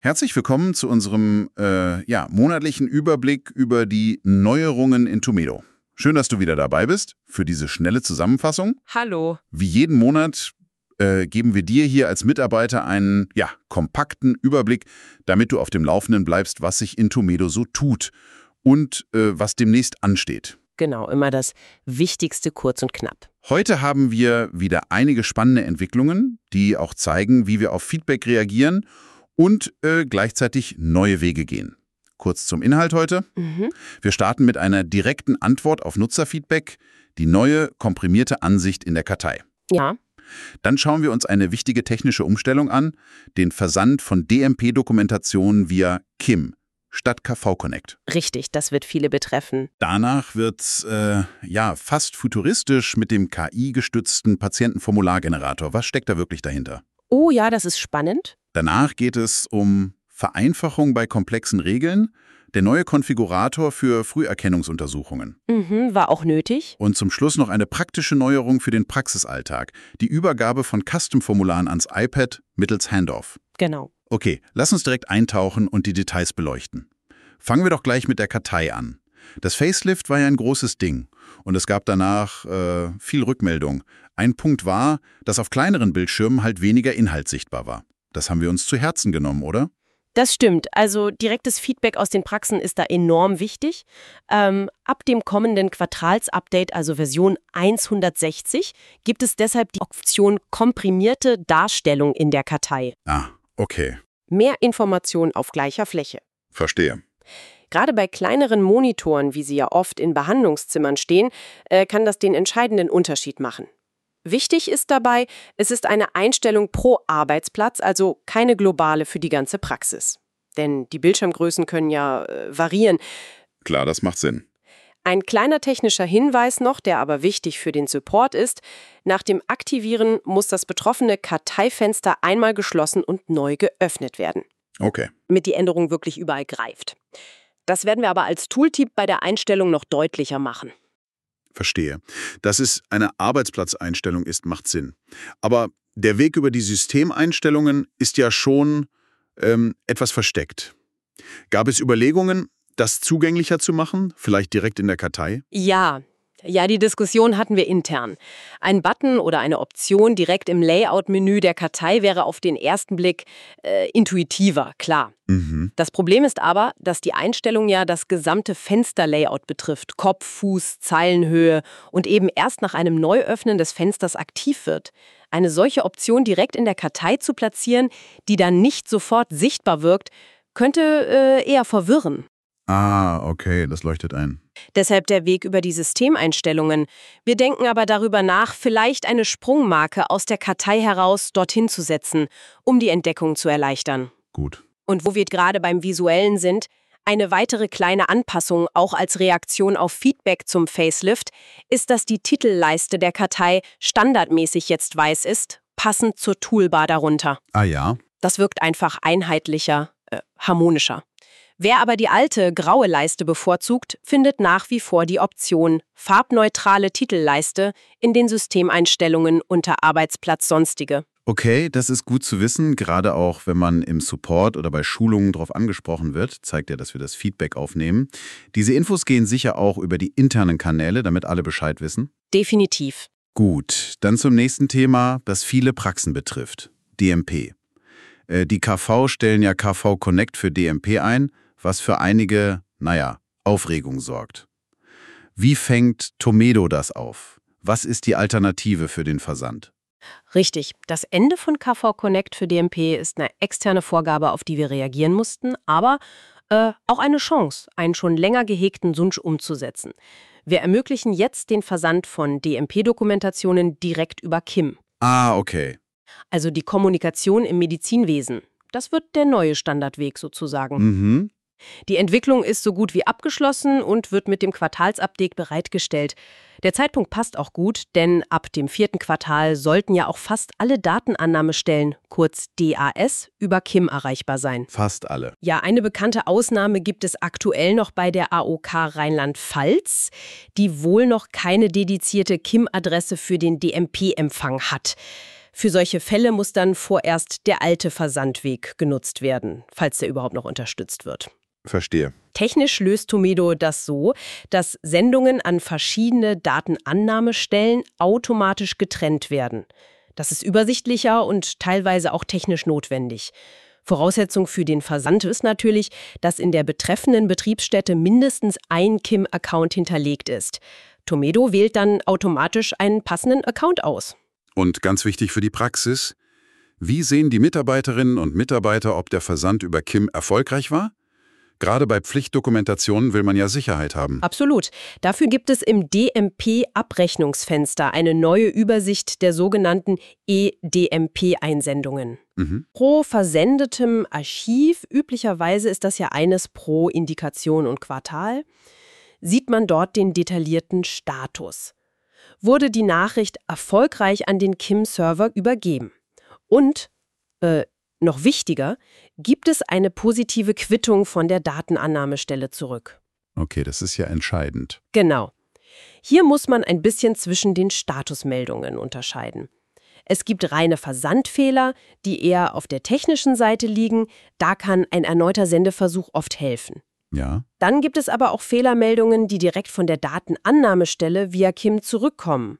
Herzlich willkommen zu unserem monatlichen Überblick über die Neuerungen in Tomedo. Schön, dass du wieder dabei bist für diese schnelle Zusammenfassung. Hallo. Wie jeden Monat geben wir dir hier als Mitarbeiter einen kompakten Überblick, damit du auf dem Laufenden bleibst, was sich in Tomedo so tut und was demnächst ansteht. Genau, immer das Wichtigste kurz und knapp. Heute haben wir wieder einige spannende Entwicklungen, die auch zeigen, wie wir auf Feedback reagieren und gleichzeitig neue Wege gehen. Kurz zum Inhalt heute. Wir starten mit einer direkten Antwort auf Nutzerfeedback, die neue komprimierte Ansicht in der Kartei. Ja. Dann schauen wir uns eine wichtige technische Umstellung an, den Versand von DMP-Dokumentationen via KIM statt KV Connect. Richtig, das wird viele betreffen. Danach wird's fast futuristisch mit dem KI-gestützten Patientenformulargenerator. Was steckt da wirklich dahinter? Oh ja, das ist spannend. Danach geht es um Vereinfachung bei komplexen Regeln, der neue Konfigurator für Früherkennungsuntersuchungen. War auch nötig. Und zum Schluss noch eine praktische Neuerung für den Praxisalltag, die Übergabe von Custom-Formularen ans iPad mittels Handoff. Genau. Okay, lass uns direkt eintauchen und die Details beleuchten. Fangen wir doch gleich mit der Kartei an. Das Facelift war ja ein großes Ding und es gab danach viel Rückmeldung. Ein Punkt war, dass auf kleineren Bildschirmen halt weniger Inhalt sichtbar war. Das haben wir uns zu Herzen genommen, oder? Das stimmt. Also direktes Feedback aus den Praxen ist da enorm wichtig. Ab dem kommenden Quartalsupdate, also Version 160, gibt es deshalb die Option komprimierte Darstellung in der Kartei. Ah, okay. Mehr Informationen auf gleicher Fläche. Verstehe. Gerade bei kleineren Monitoren, wie sie ja oft in Behandlungszimmern stehen, kann das den entscheidenden Unterschied machen. Wichtig ist dabei, es ist eine Einstellung pro Arbeitsplatz, also keine globale für die ganze Praxis. Denn die Bildschirmgrößen können ja variieren. Klar, das macht Sinn. Ein kleiner technischer Hinweis noch, der aber wichtig für den Support ist: Nach dem Aktivieren muss das betroffene Karteifenster einmal geschlossen und neu geöffnet werden. Okay. Damit die Änderung wirklich überall greift. Das werden wir aber als Tooltip bei der Einstellung noch deutlicher machen. Verstehe. Dass es eine Arbeitsplatzeinstellung ist, macht Sinn. Aber der Weg über die Systemeinstellungen ist ja schon etwas versteckt. Gab es Überlegungen, das zugänglicher zu machen, vielleicht direkt in der Kartei? Ja, die Diskussion hatten wir intern. Ein Button oder eine Option direkt im Layout-Menü der Kartei wäre auf den ersten Blick intuitiver, klar. Das Problem ist aber, dass die Einstellung ja das gesamte Fensterlayout betrifft. Kopf, Fuß, Zeilenhöhe und eben erst nach einem Neuöffnen des Fensters aktiv wird. Eine solche Option direkt in der Kartei zu platzieren, die dann nicht sofort sichtbar wirkt, könnte eher verwirren. Ah, okay, das leuchtet ein. Deshalb der Weg über die Systemeinstellungen. Wir denken aber darüber nach, vielleicht eine Sprungmarke aus der Kartei heraus dorthin zu setzen, um die Entdeckung zu erleichtern. Gut. Und wo wir gerade beim Visuellen sind, eine weitere kleine Anpassung, auch als Reaktion auf Feedback zum Facelift, ist, dass die Titelleiste der Kartei standardmäßig jetzt weiß ist, passend zur Toolbar darunter. Ah ja? Das wirkt einfach einheitlicher, harmonischer. Wer aber die alte, graue Leiste bevorzugt, findet nach wie vor die Option farbneutrale Titelleiste in den Systemeinstellungen unter Arbeitsplatz Sonstige. Okay, das ist gut zu wissen, gerade auch, wenn man im Support oder bei Schulungen darauf angesprochen wird, zeigt ja, dass wir das Feedback aufnehmen. Diese Infos gehen sicher auch über die internen Kanäle, damit alle Bescheid wissen. Definitiv. Gut, dann zum nächsten Thema, das viele Praxen betrifft. DMP. Die KV stellen ja KV Connect für DMP ein, was für einige, Aufregung sorgt. Wie fängt Tomedo das auf? Was ist die Alternative für den Versand? Richtig. Das Ende von KV Connect für DMP ist eine externe Vorgabe, auf die wir reagieren mussten, aber auch eine Chance, einen schon länger gehegten Wunsch umzusetzen. Wir ermöglichen jetzt den Versand von DMP-Dokumentationen direkt über KIM. Ah, okay. Also die Kommunikation im Medizinwesen. Das wird der neue Standardweg sozusagen. Die Entwicklung ist so gut wie abgeschlossen und wird mit dem Quartalsupdate bereitgestellt. Der Zeitpunkt passt auch gut, denn ab dem 4. Quartal sollten ja auch fast alle Datenannahmestellen, kurz DAS, über KIM erreichbar sein. Fast alle. Ja, eine bekannte Ausnahme gibt es aktuell noch bei der AOK Rheinland-Pfalz, die wohl noch keine dedizierte KIM-Adresse für den DMP-Empfang hat. Für solche Fälle muss dann vorerst der alte Versandweg genutzt werden, falls der überhaupt noch unterstützt wird. Verstehe. Technisch löst Tomedo das so, dass Sendungen an verschiedene Datenannahmestellen automatisch getrennt werden. Das ist übersichtlicher und teilweise auch technisch notwendig. Voraussetzung für den Versand ist natürlich, dass in der betreffenden Betriebsstätte mindestens ein KIM-Account hinterlegt ist. Tomedo wählt dann automatisch einen passenden Account aus. Und ganz wichtig für die Praxis, wie sehen die Mitarbeiterinnen und Mitarbeiter, ob der Versand über KIM erfolgreich war? Gerade bei Pflichtdokumentationen will man ja Sicherheit haben. Absolut. Dafür gibt es im DMP-Abrechnungsfenster eine neue Übersicht der sogenannten eDMP-Einsendungen. Pro versendetem Archiv, üblicherweise ist das ja eines pro Indikation und Quartal, sieht man dort den detaillierten Status. Wurde die Nachricht erfolgreich an den KIM-Server übergeben? Und, noch wichtiger, gibt es eine positive Quittung von der Datenannahmestelle zurück? Okay, das ist ja entscheidend. Genau. Hier muss man ein bisschen zwischen den Statusmeldungen unterscheiden. Es gibt reine Versandfehler, die eher auf der technischen Seite liegen. Da kann ein erneuter Sendeversuch oft helfen. Ja. Dann gibt es aber auch Fehlermeldungen, die direkt von der Datenannahmestelle via KIM zurückkommen.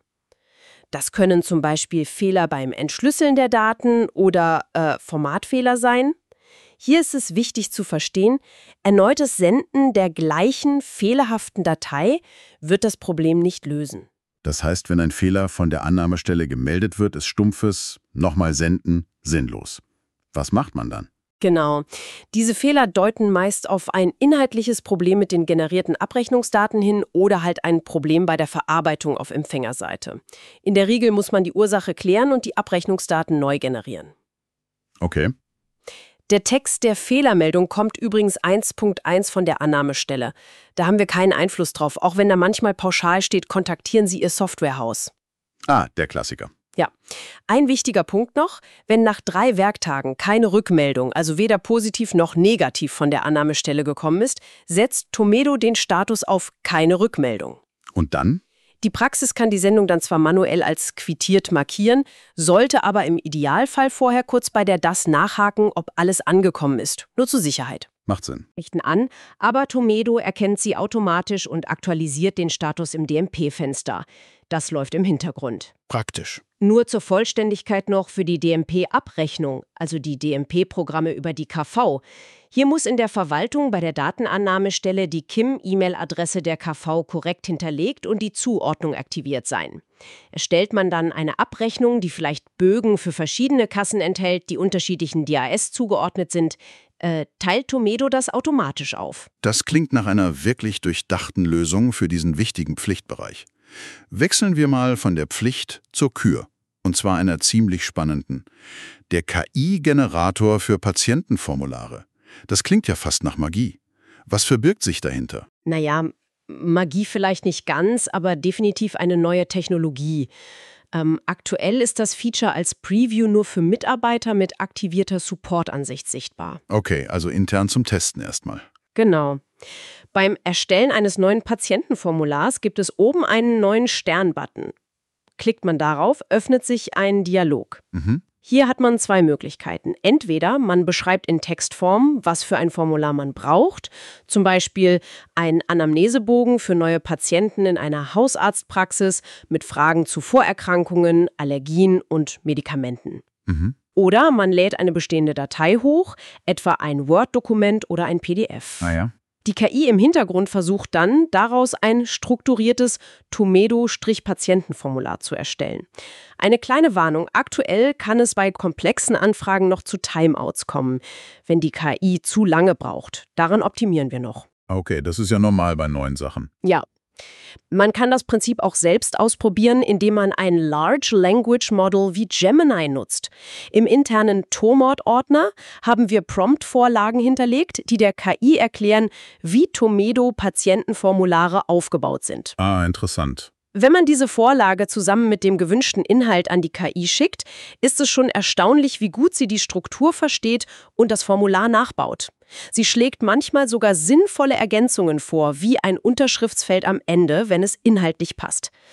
Das können zum Beispiel Fehler beim Entschlüsseln der Daten oder Formatfehler sein. Hier ist es wichtig zu verstehen, erneutes Senden der gleichen fehlerhaften Datei wird das Problem nicht lösen. Das heißt, wenn ein Fehler von der Annahmestelle gemeldet wird, ist stumpfes nochmal senden sinnlos. Was macht man dann? Genau. Diese Fehler deuten meist auf ein inhaltliches Problem mit den generierten Abrechnungsdaten hin oder halt ein Problem bei der Verarbeitung auf Empfängerseite. In der Regel muss man die Ursache klären und die Abrechnungsdaten neu generieren. Okay. Der Text der Fehlermeldung kommt übrigens 1.1 von der Annahmestelle. Da haben wir keinen Einfluss drauf, auch wenn da manchmal pauschal steht, kontaktieren Sie Ihr Softwarehaus. Ah, der Klassiker. Ja. Ein wichtiger Punkt noch, wenn nach 3 Werktagen keine Rückmeldung, also weder positiv noch negativ von der Annahmestelle gekommen ist, setzt Tomedo den Status auf keine Rückmeldung. Und dann? Die Praxis kann die Sendung dann zwar manuell als quittiert markieren, sollte aber im Idealfall vorher kurz bei der DAS nachhaken, ob alles angekommen ist. Nur zur Sicherheit. Macht Sinn. Richten an, aber Tomedo erkennt sie automatisch und aktualisiert den Status im DMP-Fenster. Das läuft im Hintergrund. Praktisch. Nur zur Vollständigkeit noch für die DMP-Abrechnung, also die DMP-Programme über die KV. Hier muss in der Verwaltung bei der Datenannahmestelle die KIM-E-Mail-Adresse der KV korrekt hinterlegt und die Zuordnung aktiviert sein. Erstellt man dann eine Abrechnung, die vielleicht Bögen für verschiedene Kassen enthält, die unterschiedlichen DAS zugeordnet sind, teilt Tomedo das automatisch auf. Das klingt nach einer wirklich durchdachten Lösung für diesen wichtigen Pflichtbereich. Wechseln wir mal von der Pflicht zur Kür. Und zwar einer ziemlich spannenden. Der KI-Generator für Patientenformulare. Das klingt ja fast nach Magie. Was verbirgt sich dahinter? Naja, Magie vielleicht nicht ganz, aber definitiv eine neue Technologie. Aktuell ist das Feature als Preview nur für Mitarbeiter mit aktivierter Support-Ansicht sichtbar. Okay, also intern zum Testen erstmal. Genau. Beim Erstellen eines neuen Patientenformulars gibt es oben einen neuen Stern-Button. Klickt man darauf, öffnet sich ein Dialog. Hier hat man 2 Möglichkeiten. Entweder man beschreibt in Textform, was für ein Formular man braucht, zum Beispiel einen Anamnesebogen für neue Patienten in einer Hausarztpraxis mit Fragen zu Vorerkrankungen, Allergien und Medikamenten. Oder man lädt eine bestehende Datei hoch, etwa ein Word-Dokument oder ein PDF. Ah ja. Die KI im Hintergrund versucht dann, daraus ein strukturiertes Tomedo-Patientenformular zu erstellen. Eine kleine Warnung, aktuell kann es bei komplexen Anfragen noch zu Timeouts kommen, wenn die KI zu lange braucht. Daran optimieren wir noch. Okay, das ist ja normal bei neuen Sachen. Ja. Man kann das Prinzip auch selbst ausprobieren, indem man ein Large Language Model wie Gemini nutzt. Im internen Tomod-Ordner haben wir Prompt-Vorlagen hinterlegt, die der KI erklären, wie Tomedo-Patientenformulare aufgebaut sind. Ah, interessant. Wenn man diese Vorlage zusammen mit dem gewünschten Inhalt an die KI schickt, ist es schon erstaunlich, wie gut sie die Struktur versteht und das Formular nachbaut. Sie schlägt manchmal sogar sinnvolle Ergänzungen vor, wie ein Unterschriftsfeld am Ende, wenn es inhaltlich passt.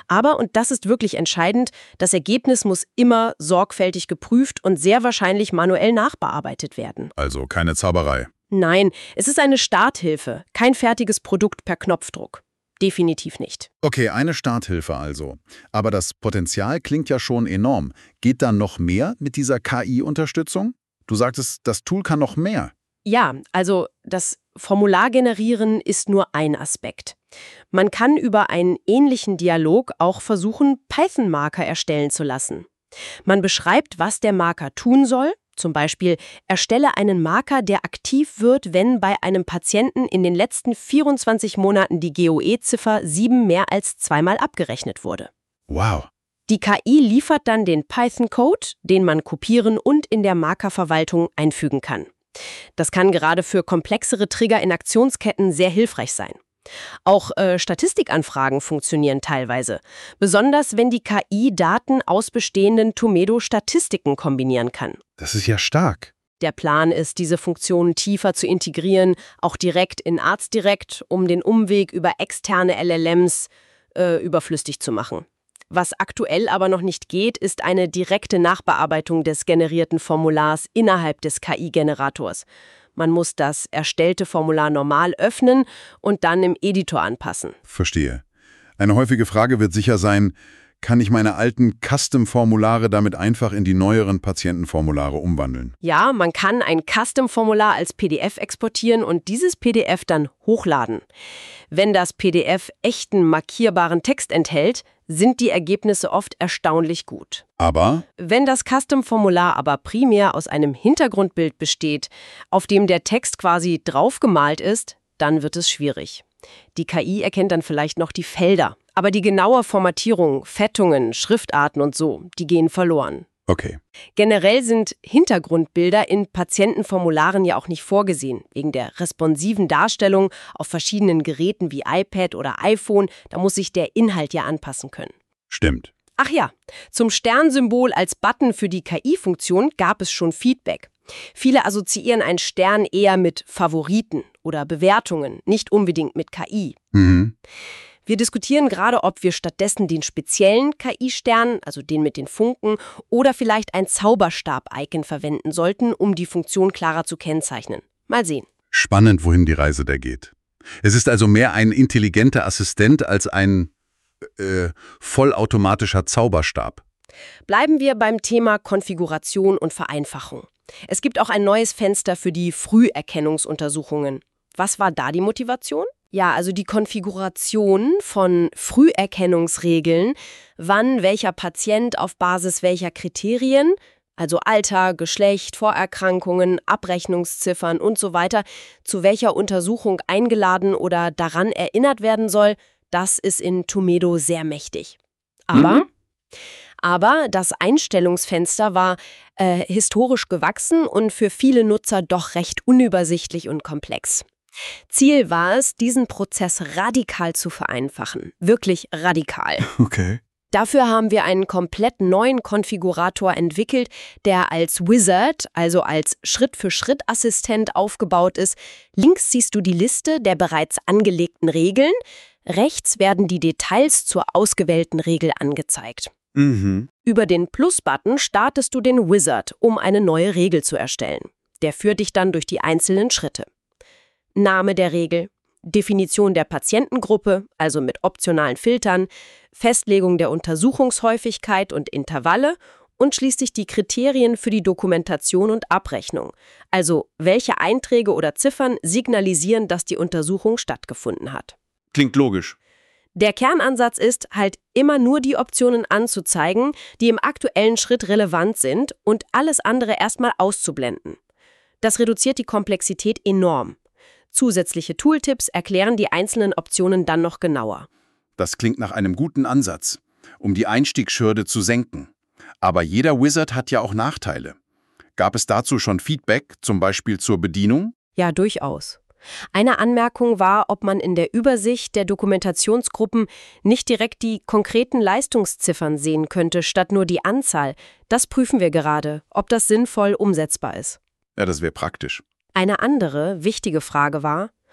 Aber, und das ist wirklich entscheidend, das Ergebnis muss immer sorgfältig geprüft und sehr wahrscheinlich manuell nachbearbeitet werden. Also keine Zauberei. Nein, es ist eine Starthilfe, kein fertiges Produkt per Knopfdruck. Definitiv nicht. Okay, eine Starthilfe also. Aber das Potenzial klingt ja schon enorm. Geht da noch mehr mit dieser KI-Unterstützung? Du sagtest, das Tool kann noch mehr. Ja, also das Formulargenerieren ist nur ein Aspekt. Man kann über einen ähnlichen Dialog auch versuchen, Python-Marker erstellen zu lassen. Man beschreibt, was der Marker tun soll. Zum Beispiel, erstelle einen Marker, der aktiv wird, wenn bei einem Patienten in den letzten 24 Monaten die GOE-Ziffer 7 mehr als zweimal abgerechnet wurde. Wow. Die KI liefert dann den Python-Code, den man kopieren und in der Markerverwaltung einfügen kann. Das kann gerade für komplexere Trigger in Aktionsketten sehr hilfreich sein. Auch Statistikanfragen funktionieren teilweise, besonders wenn die KI Daten aus bestehenden Tomedo-Statistiken kombinieren kann. Das ist ja stark. Der Plan ist, diese Funktionen tiefer zu integrieren, auch direkt in ArztDirect, um den Umweg über externe LLMs überflüssig zu machen. Was aktuell aber noch nicht geht, ist eine direkte Nachbearbeitung des generierten Formulars innerhalb des KI-Generators. Man muss das erstellte Formular normal öffnen und dann im Editor anpassen. Verstehe. Eine häufige Frage wird sicher sein, kann ich meine alten Custom-Formulare damit einfach in die neueren Patientenformulare umwandeln? Ja, man kann ein Custom-Formular als PDF exportieren und dieses PDF dann hochladen. Wenn das PDF echten markierbaren Text enthält, sind die Ergebnisse oft erstaunlich gut. Aber? Wenn das Custom-Formular aber primär aus einem Hintergrundbild besteht, auf dem der Text quasi draufgemalt ist, dann wird es schwierig. Die KI erkennt dann vielleicht noch die Felder, aber die genaue Formatierung, Fettungen, Schriftarten und so, die gehen verloren. Okay. Generell sind Hintergrundbilder in Patientenformularen ja auch nicht vorgesehen. Wegen der responsiven Darstellung auf verschiedenen Geräten wie iPad oder iPhone, da muss sich der Inhalt ja anpassen können. Stimmt. Ach ja, zum Sternsymbol als Button für die KI-Funktion gab es schon Feedback. Viele assoziieren einen Stern eher mit Favoriten oder Bewertungen, nicht unbedingt mit KI. Mhm. Wir diskutieren gerade, ob wir stattdessen den speziellen KI-Stern, also den mit den Funken, oder vielleicht ein Zauberstab-Icon verwenden sollten, um die Funktion klarer zu kennzeichnen. Mal sehen. Spannend, wohin die Reise da geht. Es ist also mehr ein intelligenter Assistent als ein vollautomatischer Zauberstab. Bleiben wir beim Thema Konfiguration und Vereinfachung. Es gibt auch ein neues Fenster für die Früherkennungsuntersuchungen. Was war da die Motivation? Ja, also die Konfiguration von Früherkennungsregeln, wann welcher Patient auf Basis welcher Kriterien, also Alter, Geschlecht, Vorerkrankungen, Abrechnungsziffern und so weiter, zu welcher Untersuchung eingeladen oder daran erinnert werden soll, das ist in Tomedo sehr mächtig. Aber das Einstellungsfenster war historisch gewachsen und für viele Nutzer doch recht unübersichtlich und komplex. Ziel war es, diesen Prozess radikal zu vereinfachen. Wirklich radikal. Okay. Dafür haben wir einen komplett neuen Konfigurator entwickelt, der als Wizard, also als Schritt-für-Schritt-Assistent aufgebaut ist. Links siehst du die Liste der bereits angelegten Regeln. Rechts werden die Details zur ausgewählten Regel angezeigt. Mhm. Über den Plus-Button startest du den Wizard, um eine neue Regel zu erstellen. Der führt dich dann durch die einzelnen Schritte. Name der Regel, Definition der Patientengruppe, also mit optionalen Filtern, Festlegung der Untersuchungshäufigkeit und Intervalle und schließlich die Kriterien für die Dokumentation und Abrechnung, also welche Einträge oder Ziffern signalisieren, dass die Untersuchung stattgefunden hat. Klingt logisch. Der Kernansatz ist, halt immer nur die Optionen anzuzeigen, die im aktuellen Schritt relevant sind und alles andere erstmal auszublenden. Das reduziert die Komplexität enorm. Zusätzliche Tooltips erklären die einzelnen Optionen dann noch genauer. Das klingt nach einem guten Ansatz, um die Einstiegshürde zu senken. Aber jeder Wizard hat ja auch Nachteile. Gab es dazu schon Feedback, zum Beispiel zur Bedienung? Ja, durchaus. Eine Anmerkung war, ob man in der Übersicht der Dokumentationsgruppen nicht direkt die konkreten Leistungsziffern sehen könnte, statt nur die Anzahl. Das prüfen wir gerade, ob das sinnvoll umsetzbar ist. Ja, das wäre praktisch. Eine andere wichtige Frage war,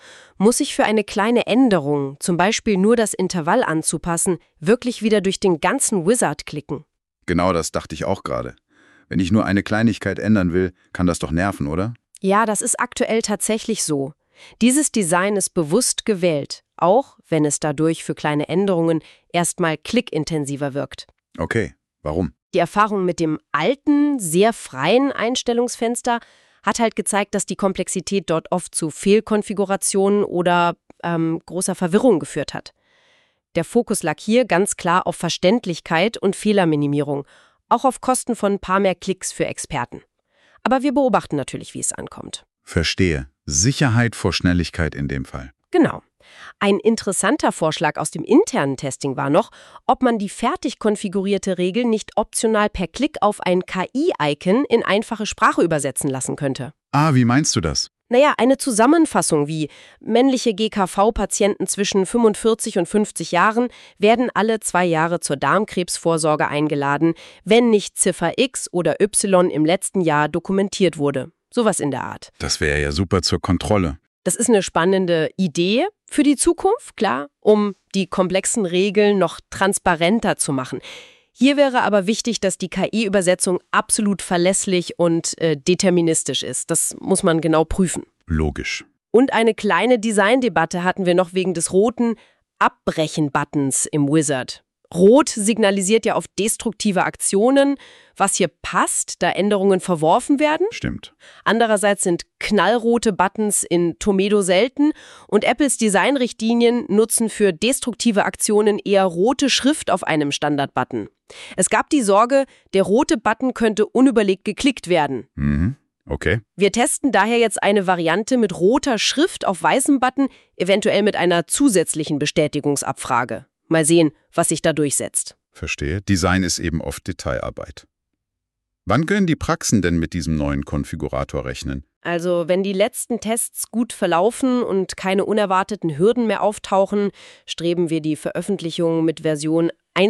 muss ich für eine kleine Änderung, zum Beispiel nur das Intervall anzupassen, wirklich wieder durch den ganzen Wizard klicken. Genau, das dachte ich auch gerade. Wenn ich nur eine Kleinigkeit ändern will, kann das doch nerven, oder? Ja, das ist aktuell tatsächlich so. Dieses Design ist bewusst gewählt, auch wenn es dadurch für kleine Änderungen erstmal klickintensiver wirkt. Okay, warum? Die Erfahrung mit dem alten, sehr freien Einstellungsfenster hat halt gezeigt, dass die Komplexität dort oft zu Fehlkonfigurationen oder großer Verwirrung geführt hat. Der Fokus lag hier ganz klar auf Verständlichkeit und Fehlerminimierung, auch auf Kosten von ein paar mehr Klicks für Experten. Aber wir beobachten natürlich, wie es ankommt. Verstehe. Sicherheit vor Schnelligkeit in dem Fall. Genau. Ein interessanter Vorschlag aus dem internen Testing war noch, ob man die fertig konfigurierte Regel nicht optional per Klick auf ein KI-Icon in einfache Sprache übersetzen lassen könnte. Ah, wie meinst du das? Naja, eine Zusammenfassung wie männliche GKV-Patienten zwischen 45 und 50 Jahren werden alle 2 Jahre zur Darmkrebsvorsorge eingeladen, wenn nicht Ziffer X oder Y im letzten Jahr dokumentiert wurde. Sowas in der Art. Das wäre ja super zur Kontrolle. Das ist eine spannende Idee für die Zukunft, klar, um die komplexen Regeln noch transparenter zu machen. Hier wäre aber wichtig, dass die KI-Übersetzung absolut verlässlich und deterministisch ist. Das muss man genau prüfen. Logisch. Und eine kleine Designdebatte hatten wir noch wegen des roten Abbrechen-Buttons im Wizard. Rot signalisiert ja auf destruktive Aktionen, was hier passt, da Änderungen verworfen werden. Stimmt. Andererseits sind knallrote Buttons in Tomedo selten und Apples Designrichtlinien nutzen für destruktive Aktionen eher rote Schrift auf einem Standardbutton. Es gab die Sorge, der rote Button könnte unüberlegt geklickt werden. Mhm. Okay. Wir testen daher jetzt eine Variante mit roter Schrift auf weißem Button, eventuell mit einer zusätzlichen Bestätigungsabfrage. Mal sehen, was sich da durchsetzt. Verstehe. Design ist eben oft Detailarbeit. Wann können die Praxen denn mit diesem neuen Konfigurator rechnen? Also, wenn die letzten Tests gut verlaufen und keine unerwarteten Hürden mehr auftauchen, streben wir die Veröffentlichung mit Version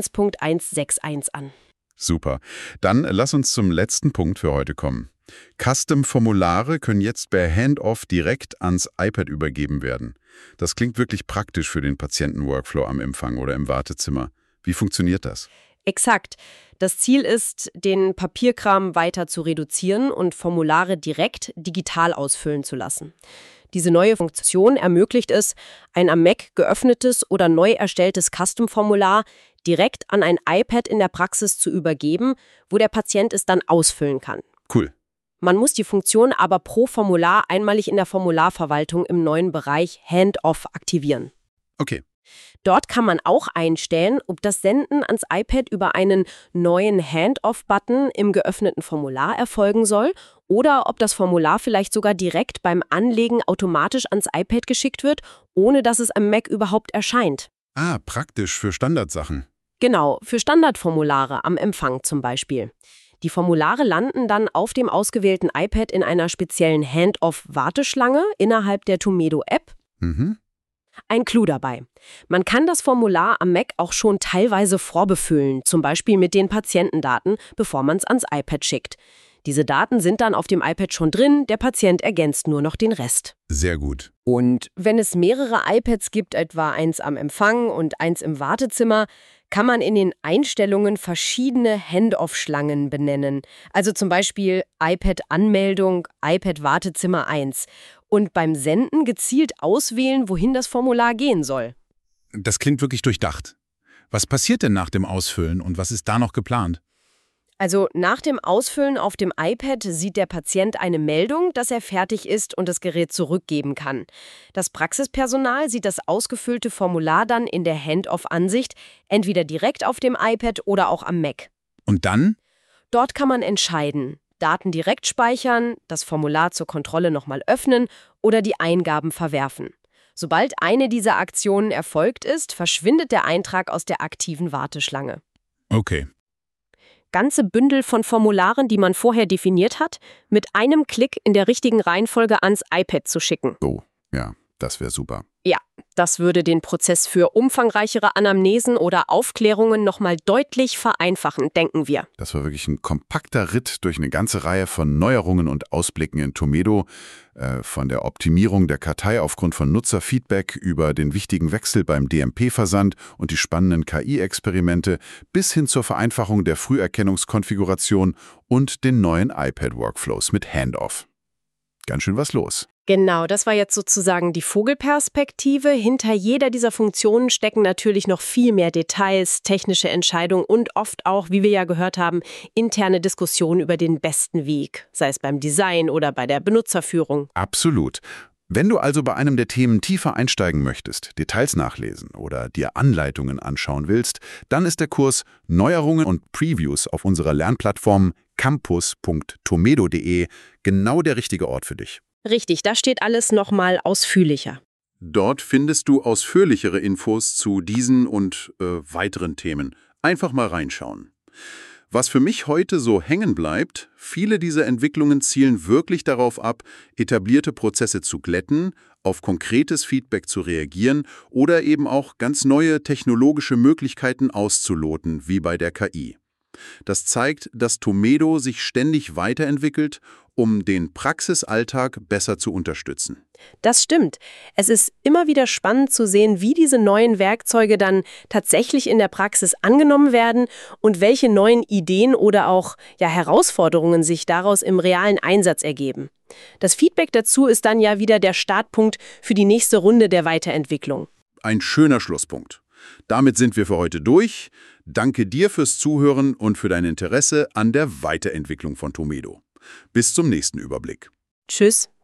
1.161 an. Super. Dann lass uns zum letzten Punkt für heute kommen. Custom-Formulare können jetzt per Handoff direkt ans iPad übergeben werden. Das klingt wirklich praktisch für den Patienten-Workflow am Empfang oder im Wartezimmer. Wie funktioniert das? Exakt. Das Ziel ist, den Papierkram weiter zu reduzieren und Formulare direkt digital ausfüllen zu lassen. Diese neue Funktion ermöglicht es, ein am Mac geöffnetes oder neu erstelltes Custom-Formular direkt an ein iPad in der Praxis zu übergeben, wo der Patient es dann ausfüllen kann. Cool. Man muss die Funktion aber pro Formular einmalig in der Formularverwaltung im neuen Bereich Handoff aktivieren. Okay. Dort kann man auch einstellen, ob das Senden ans iPad über einen neuen Handoff-Button im geöffneten Formular erfolgen soll oder ob das Formular vielleicht sogar direkt beim Anlegen automatisch ans iPad geschickt wird, ohne dass es am Mac überhaupt erscheint. Ah, praktisch für Standardsachen. Genau, für Standardformulare am Empfang zum Beispiel. Die Formulare landen dann auf dem ausgewählten iPad in einer speziellen Handoff-Warteschlange innerhalb der Tomedo-App. Mhm. Ein Clou dabei. Man kann das Formular am Mac auch schon teilweise vorbefüllen, zum Beispiel mit den Patientendaten, bevor man es ans iPad schickt. Diese Daten sind dann auf dem iPad schon drin, der Patient ergänzt nur noch den Rest. Sehr gut. Und wenn es mehrere iPads gibt, etwa eins am Empfang und eins im Wartezimmer, kann man in den Einstellungen verschiedene Handoff-Schlangen benennen. Also zum Beispiel iPad-Anmeldung, iPad-Wartezimmer 1. Und beim Senden gezielt auswählen, wohin das Formular gehen soll. Das klingt wirklich durchdacht. Was passiert denn nach dem Ausfüllen und was ist da noch geplant? Also nach dem Ausfüllen auf dem iPad sieht der Patient eine Meldung, dass er fertig ist und das Gerät zurückgeben kann. Das Praxispersonal sieht das ausgefüllte Formular dann in der Handoff-Ansicht, entweder direkt auf dem iPad oder auch am Mac. Und dann? Dort kann man entscheiden, Daten direkt speichern, das Formular zur Kontrolle nochmal öffnen oder die Eingaben verwerfen. Sobald eine dieser Aktionen erfolgt ist, verschwindet der Eintrag aus der aktiven Warteschlange. Okay. Ganze Bündel von Formularen, die man vorher definiert hat, mit einem Klick in der richtigen Reihenfolge ans iPad zu schicken. So, ja. Das wäre super. Ja, das würde den Prozess für umfangreichere Anamnesen oder Aufklärungen nochmal deutlich vereinfachen, denken wir. Das war wirklich ein kompakter Ritt durch eine ganze Reihe von Neuerungen und Ausblicken in Tomedo, von der Optimierung der Kartei aufgrund von Nutzerfeedback über den wichtigen Wechsel beim DMP-Versand und die spannenden KI-Experimente bis hin zur Vereinfachung der Früherkennungskonfiguration und den neuen iPad-Workflows mit Handoff. Ganz schön was los. Genau, das war jetzt sozusagen die Vogelperspektive. Hinter jeder dieser Funktionen stecken natürlich noch viel mehr Details, technische Entscheidungen und oft auch, wie wir ja gehört haben, interne Diskussionen über den besten Weg, sei es beim Design oder bei der Benutzerführung. Absolut. Wenn du also bei einem der Themen tiefer einsteigen möchtest, Details nachlesen oder dir Anleitungen anschauen willst, dann ist der Kurs Neuerungen und Previews auf unserer Lernplattform campus.tomedo.de genau der richtige Ort für dich. Richtig, da steht alles nochmal ausführlicher. Dort findest du ausführlichere Infos zu diesen und weiteren Themen. Einfach mal reinschauen. Was für mich heute so hängen bleibt, viele dieser Entwicklungen zielen wirklich darauf ab, etablierte Prozesse zu glätten, auf konkretes Feedback zu reagieren oder eben auch ganz neue technologische Möglichkeiten auszuloten, wie bei der KI. Das zeigt, dass Tomedo sich ständig weiterentwickelt, um den Praxisalltag besser zu unterstützen. Das stimmt. Es ist immer wieder spannend zu sehen, wie diese neuen Werkzeuge dann tatsächlich in der Praxis angenommen werden und welche neuen Ideen oder auch Herausforderungen sich daraus im realen Einsatz ergeben. Das Feedback dazu ist dann ja wieder der Startpunkt für die nächste Runde der Weiterentwicklung. Ein schöner Schlusspunkt. Damit sind wir für heute durch. Danke dir fürs Zuhören und für dein Interesse an der Weiterentwicklung von Tomedo. Bis zum nächsten Überblick. Tschüss.